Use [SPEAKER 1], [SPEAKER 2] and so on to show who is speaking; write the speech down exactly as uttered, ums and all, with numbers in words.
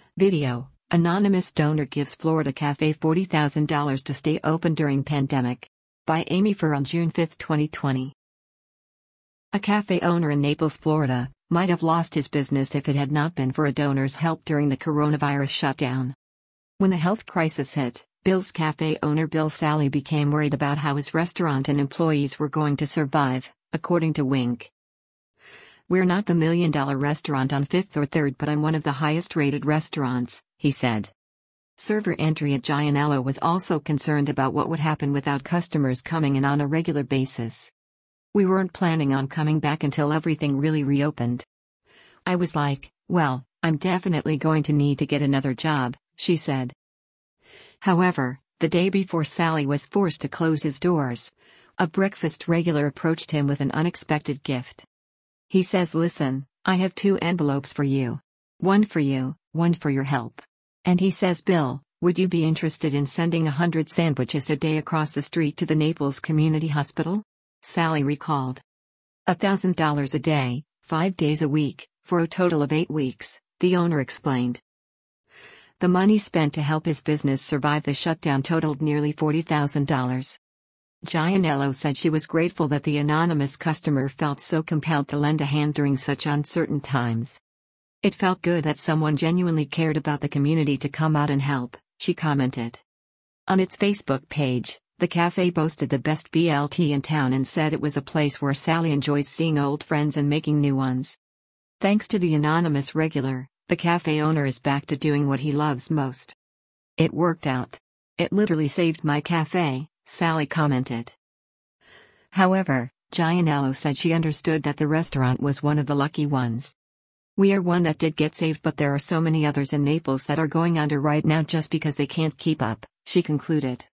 [SPEAKER 1] Video: Anonymous donor gives Florida cafe forty thousand dollars to stay open during pandemic. By Amy Furr on June fifth, twenty twenty. A cafe owner in Naples, Florida, might have lost his business if it had not been for a donor's help during the coronavirus shutdown. When the health crisis hit, Bill's cafe owner Bill Sally became worried about how his restaurant and employees were going to survive, according to Wink. "We're not the million-dollar restaurant on fifth or third, but I'm one of the highest-rated restaurants," he said. Server Andrea Gianello was also concerned about what would happen without customers coming in on a regular basis. "We weren't planning on coming back until everything really reopened. I was like, well, I'm definitely going to need to get another job," she said. However, the day before Sally was forced to close his doors, a breakfast regular approached him with an unexpected gift. He says, "Listen, I have two envelopes for you. One for you, one for your help." And he says, "Bill, would you be interested in sending a hundred sandwiches a day across the street to the Naples Community Hospital?" Sally recalled. A thousand dollars a day, five days a week, for a total of eight weeks, the owner explained. The money spent to help his business survive the shutdown totaled nearly forty thousand dollars. Gianello said she was grateful that the anonymous customer felt so compelled to lend a hand during such uncertain times. "It felt good that someone genuinely cared about the community to come out and help," she commented. On its Facebook page, the cafe boasted the best B L T in town and said it was a place where Sally enjoys seeing old friends and making new ones. Thanks to the anonymous regular, the cafe owner is back to doing what he loves most. "It worked out. It literally saved my cafe," Sally commented. However, Gianello said she understood that the restaurant was one of the lucky ones. "We are one that did get saved, but there are so many others in Naples that are going under right now just because they can't keep up," she concluded.